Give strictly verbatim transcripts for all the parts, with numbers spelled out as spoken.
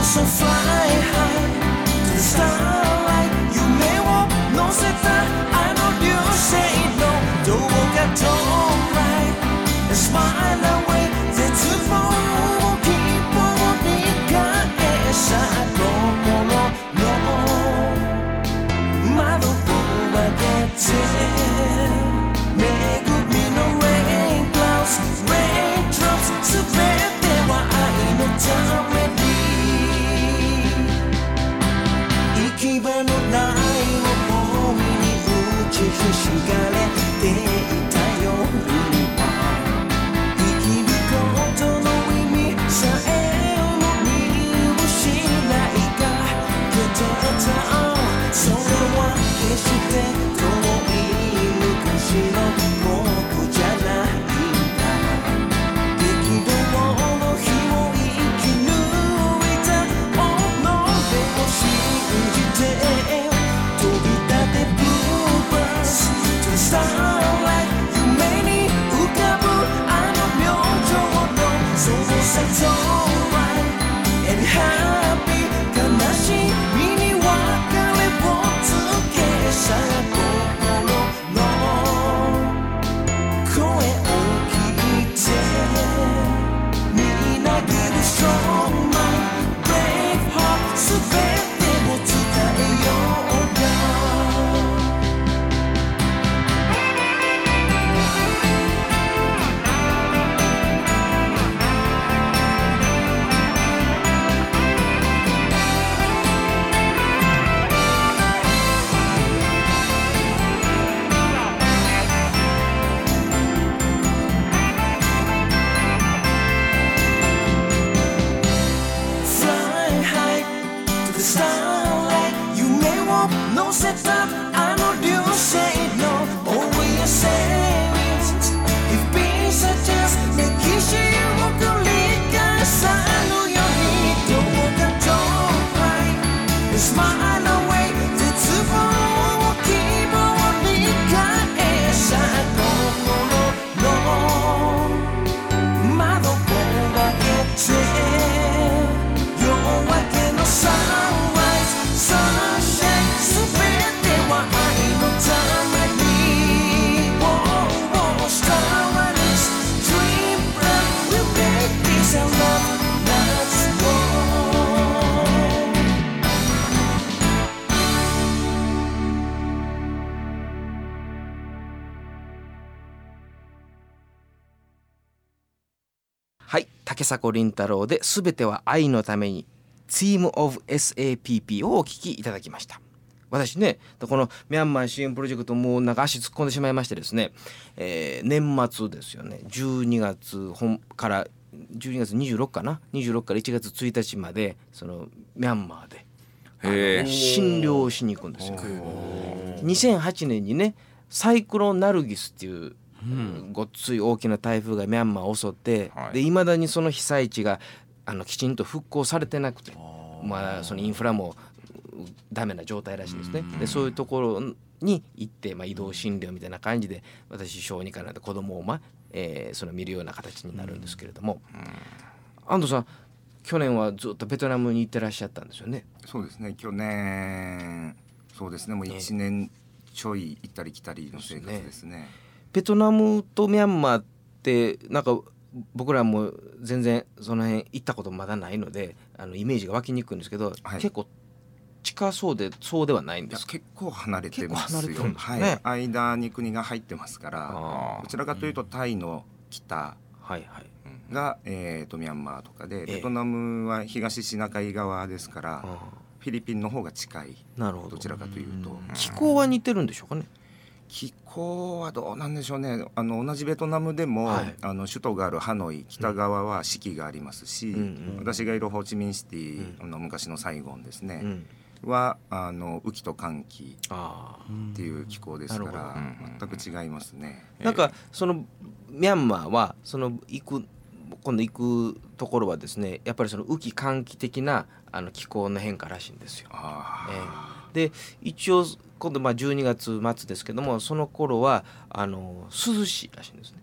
So fly high to the starlight 夢を乗せたあの流星のどうか don't lie and smile away 絶望を希望に変えさ心の窓を開けて恵みの rain clouds raindrops すべては愛のために行き場のない想いに打ちひしがれていた夜は生きることの意味さえも見失いかけてたそれは決して遠い昔の僕じゃないんだ激動の日を生き抜いた己を信じて飛び立て Blue Birds to the starlight 夢に浮かぶあの明星のその先 Don't lie and happy 悲しみに別れをつけさ心の声を聞いてみなぎる Strong mind brave heart すべてを伝えようか乗せたあの流星の Oh we are savings If peace are just 歴史を繰り返さぬようにどうか Don't cry Smile away 絶望を希望に変えさ心の窓を開けて夜明けの Sunrise Sunshine すべては愛のために Oh, oh, Starlight Dream bright We'll make this our love last long はい、竹迫倫太郎で全ては愛のために Theme of エスエーピーピー をお聞きいただきました。私ねこのミャンマー支援プロジェクトもうなんか足突っ込んでしまいましてですね、えー、年末ですよねじゅうにがつ本からじゅうにがつにじゅうろくかなにじゅうろくからいちがつついたちまでそのミャンマーでへー診療をしに行くんですよ。にせんはちねんにねサイクロンナルギスっていううん、ごっつい大きな台風がミャンマーを襲って、はい、で未だにその被災地があのきちんと復興されてなくてまあそのインフラもダメな状態らしいですね。でそういうところに行って、まあ、移動診療みたいな感じで私小児科なんで子供を、まえー、その見るような形になるんですけれども、安藤さん去年はずっとベトナムに行ってらっしゃったんですよね。 そうですね去年そうですねもういちねんちょい行ったり来たりの生活ですね。 ベトナムとミャンマーってなんか僕らも全然その辺行ったことまだないのであのイメージが湧きにくいんですけど、はい、結構近そうでそうではないんですか。 結構離れてますよ。 結構離れてるんですね、 はい、間に国が入ってますからどちらかというとタイの北が、 はいはいえー、とミャンマーとかで、ベトナムは東シナ海側ですから、フィリピンの方が近い。 なるほど。 どちらかというと気候は似てるんでしょうかね。 気候はどうなんでしょうね。あの同じベトナムでも、はい、あの首都があるハノイ北側は四季がありますし、うん、私がいるホーチミンシティ、うん、の昔のサイゴンですね、うん、はあの雨季と乾季っていう気候ですから、うん、全く違いますね。 なんかそのミャンマーはその行く今度行くところはですねやっぱりその雨季乾季的なあの気候の変化らしいんですよ。あ、えー、で一応今度まあじゅうにがつ末ですけどもその頃はあの涼しいらしいんですね。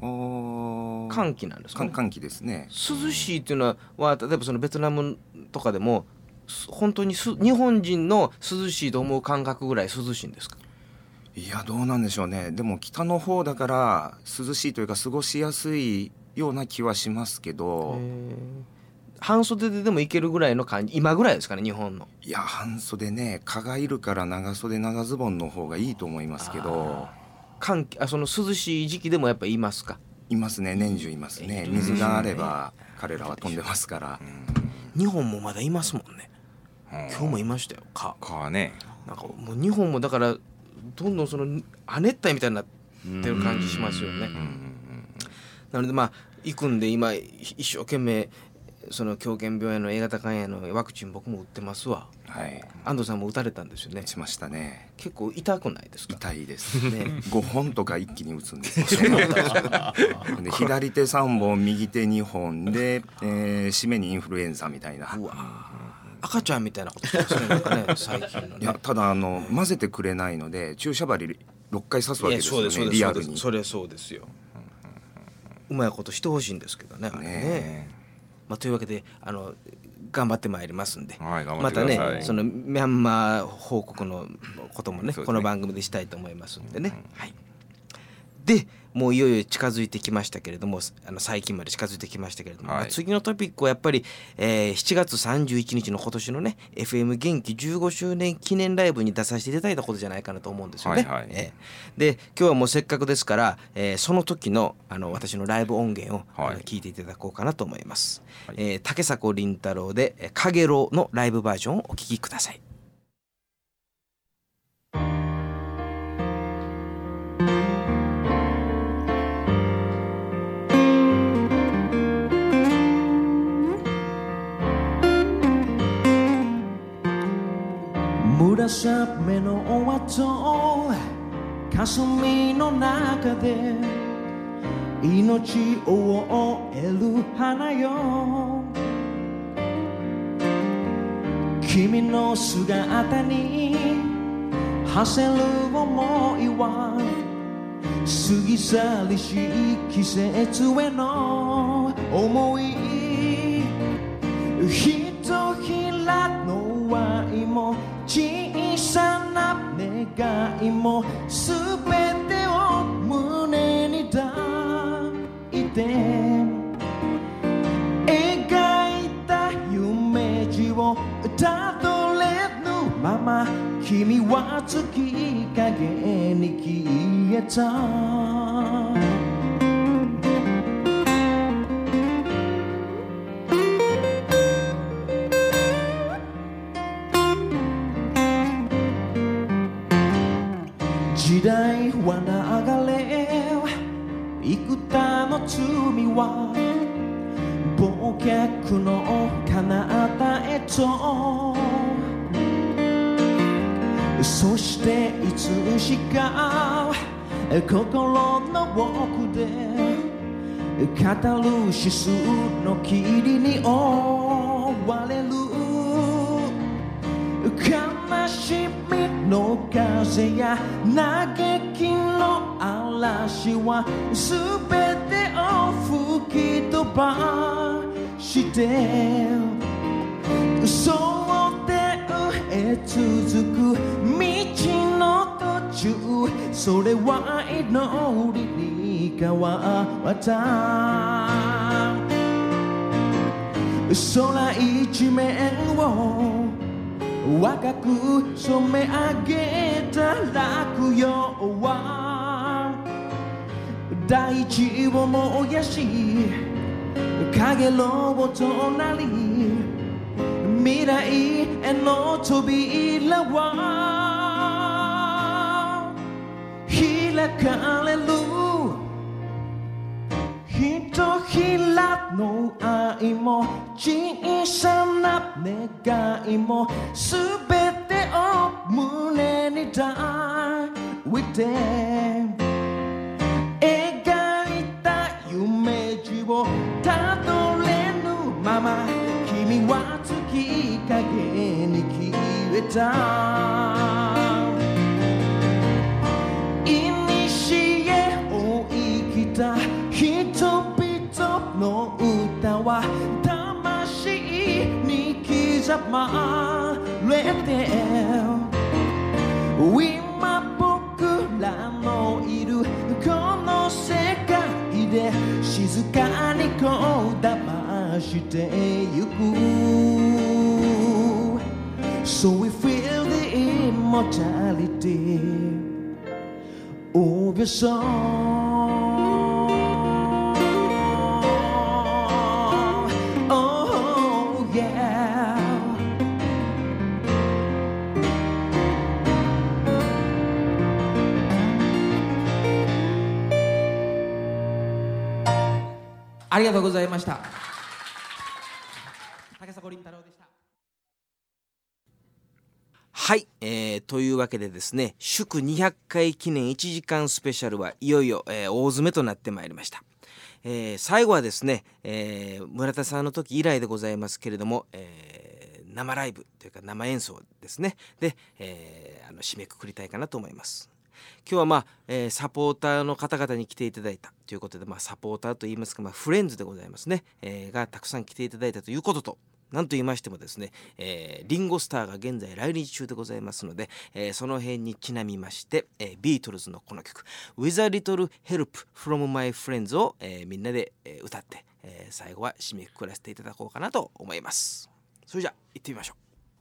寒気なんですかね。 寒気ですね。 涼しいっていうのは例えばそのベトナムとかでも本当にす日本人の涼しいと思う感覚ぐらい涼しいんですか？ いやどうなんでしょうね。でも北の方だから涼しいというか過ごしやすいような気はしますけど、 半袖ででもいけるぐらいの感じ、今ぐらいですかね日本の。 いや半袖ね、蚊がいるから長袖長ズボンの方がいいと思いますけど、 寒気あその涼しい時期でもやっぱいますか？ いますね、年中いますね。水があれば彼らは飛んでますから。 日本もまだいますもんね。今日もいましたよ蚊。 蚊ね。 なんかもう日本もだからどんどんその亜熱帯みたいになってる感じしますよね。なのでまあ行くんで今一生懸命その狂犬病への A 型肝炎のワクチン僕も打ってますわ。 はい。 安藤さんも打たれたんですよね。 しましたね。 結構痛くないですか？ 痛いですね。ごほんとか一気に打つんですよ。で左手さんぼん右手にほんで、えー、締めにインフルエンザみたいな。 うわ赤ちゃんみたいなことですね。なんかね最近のね。 いやただあの混ぜてくれないので注射針ろっかい刺すわけですよね。リアルに。 それそうですよ。うまいことしてほしいんですけどね。あれね。まあ、というわけであの頑張ってまいりますんで、 はい、 またねそのミャンマー報告のことも ね, ねこの番組でしたいと思いますんでね、うんはい、でもういよいよ近づいてきましたけれども、あの最近まで近づいてきましたけれども、はいまあ、次のトピックはやっぱり、えー、しちがつさんじゅういちにちの今年のね エフエム 元気じゅうごしゅうねん記念ライブに出させていただいたことじゃないかなと思うんですよね、はいはいえー、で今日はもうせっかくですから、えー、その時の、あの私のライブ音源を、はい、聞いていただこうかなと思います、はいえー、竹迫倫太郎でかげろうのライブバージョンをお聴きください。 紫目の後霞の中で命を終える花よ、君の姿に馳せる想いは過ぎ去りしい季節への思い、ひとひらの愛も小さな願いもすべてを胸に抱いて描いた夢路をたどれぬまま君は月影に消えた。時代は流れ幾多の罪は忘却の彼方へと、そしていつしか心の奥でカタルシスの霧に覆われる、悲しみの風や嘆きの嵐はすべてを吹き飛ばしてそうでへ続く道の途中、それは祈りに変わった。空一面を若く染め上げた落葉は大地を燃やし影ろうとなり、未来への扉は開かれる。ひとひらの愛も小さな願いもすべてを胸に抱いて描いた夢路をたどれぬまま君は月影に消えた。いにしえを生きた人は魂に刻まれて今僕らのいるこの世界で静かにこだましてゆく So we feel the immortality of your song Oh yeahありがとうございました竹迫倫太郎でしたはい、えー、というわけでですね祝にひゃっかい記念いちじかんスペシャルはいよいよ、えー、大詰めとなってまいりました、えー、最後はですね、えー、村田さんの時以来でございますけれども、えー、生ライブというか生演奏ですねで、えー、あの締めくくりたいかなと思います。今日はまあ、えー、サポーターの方々に来ていただいたということで、まあ、サポーターといいますか、まあ、フレンズでございますね、えー、がたくさん来ていただいたということとなんと言いましてもですね、えー、リンゴスターが現在来日中でございますので、えー、その辺にちなみまして、えー、ビートルズのこの曲 With a Little Help from My Friends を、えー、みんなで、えー、歌って、えー、最後は締めくくらせていただこうかなと思います。それじゃあ行ってみましょ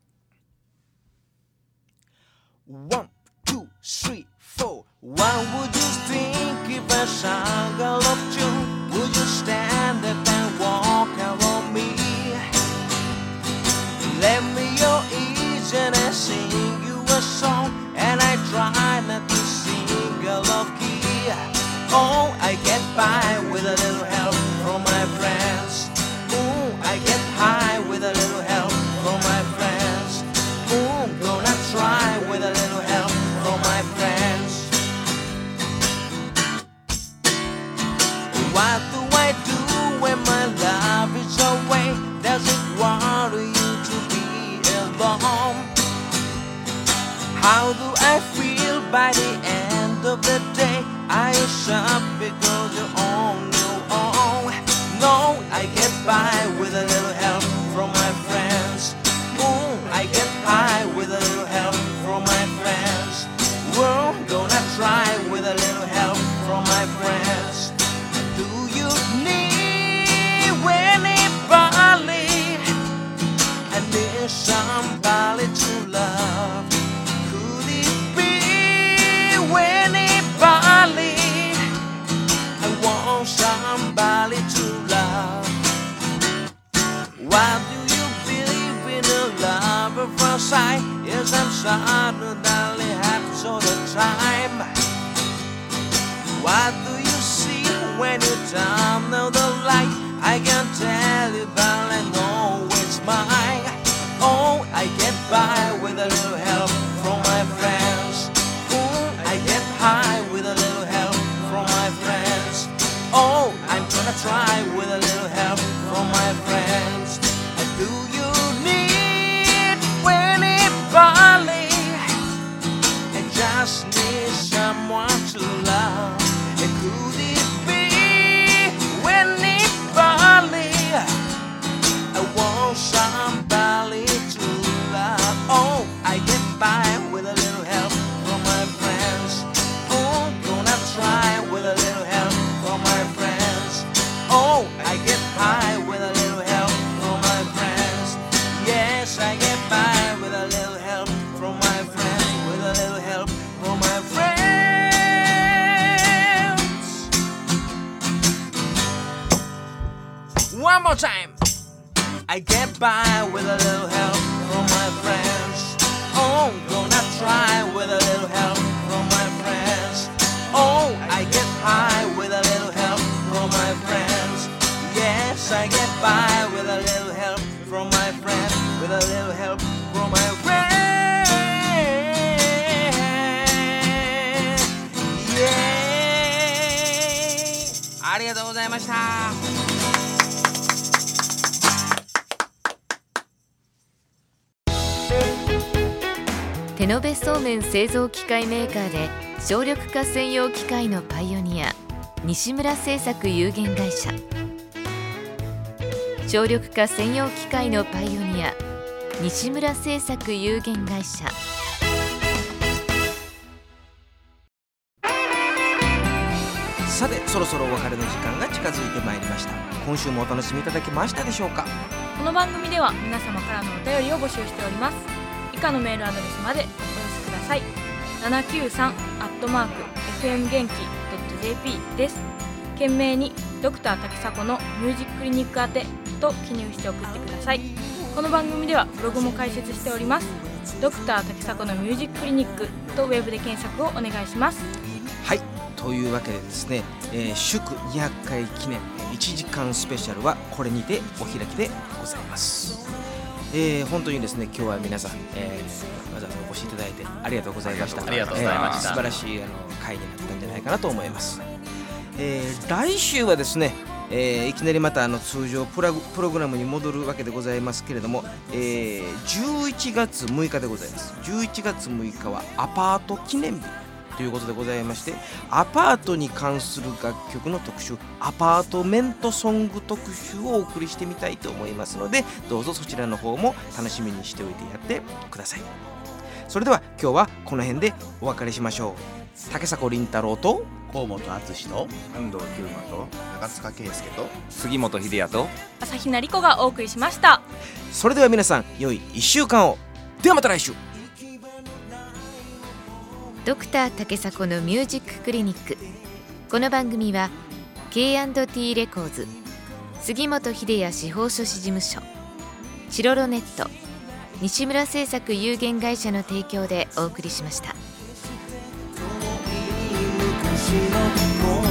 う。 One, two, three, four What would you think if I sang a love tune? Would you stand up and walk around me? Lend me your ears and I sing you a song And I try not to sing a love key Oh, I get by with a little help from my friends Ooh, I get high with a little help from my friends Ooh, gonna try with a little help from my friends What do I do when my love is away? Does it worry you to be alone? How do I feel by the end of the day? I suffer because you're on your own No, I get by with a little help from my friends Ooh, I get high with a little help from my friends We're gonna try with a little help from my friends Do you need anybody? I need somebody to love Could it be anybody? I want somebody to love Why do you believe in a love at first sight? Yes, I'm suddenly have sort of time What do you see when you turn on the light? I can't tell you but I know it's mine Oh, I get by with a little help from my friends Ooh, I get high with a little help from my friends Oh, I'm gonna try with a little help from my friends Do you need anybody? I just need someone to love Could it be anybody? I want somebody to love Oh, I get by with a little help from my friends Oh, gonna try with a little help from my friends Oh, I get high with a little help from my friends Yes, I get by with a little help from my friends With a little help from my friends One more time I get by with a little help from my friends Oh, gonna try with a little help from my friends Oh, I get high with a little help from my friends Yes, I get by with a little help from my friends With a little help from my friends Yeah ありがとうございました手延べそうめん製造機械メーカーで省力化専用機械のパイオニア西村製作有限会社省力化専用機械のパイオニア西村製作有限会社。 さてそろそろお別れの時間が近づいてまいりました。今週もお楽しみいただけましたでしょうか。 この番組では皆様からのお便りを募集しております。以下のメールアドレスまでお寄せください。ななきゅうさんアットマーク エフエム 元気 .jp です。懸命にドクター竹迫のミュージッククリニック宛てと記入して送ってください。この番組ではブログも開設しております。ドクター竹迫のミュージッククリニックとウェブで検索をお願いします。 はい、というわけでですね、えー、祝にひゃっかい記念いちじかんスペシャルはこれにてお開きでございます。えー、本当にですね今日は皆さん、えー、わざわざお越しいただいてありがとうございました。 ありがとうございました。 えー、素晴らしいあの会になったんじゃないかなと思います。えー、来週はですね、えー、いきなりまたあの通常プラグプログラムに戻るわけでございますけれども、えー、じゅういちがつむいかでございます。じゅういちがつむいかはアパート記念日ということでございまして、アパートに関する楽曲の特集、アパートメントソング特集をお送りしてみたいと思いますので、どうぞそちらの方も楽しみにしておいてやってください。それでは今日はこの辺でお別れしましょう。竹迫凛太郎と河本敦と安藤久馬と長塚圭介と杉本秀也と朝比奈理子がお送りしました。 それでは皆さん良いいっしゅうかんを。ではまた来週。 ドクター竹迫のミュージッククリニック。この番組は ケーアンドティー レコーズ、杉本秀也司法書士事務所、チロロネット、西村製作有限会社の提供でお送りしました。 昔の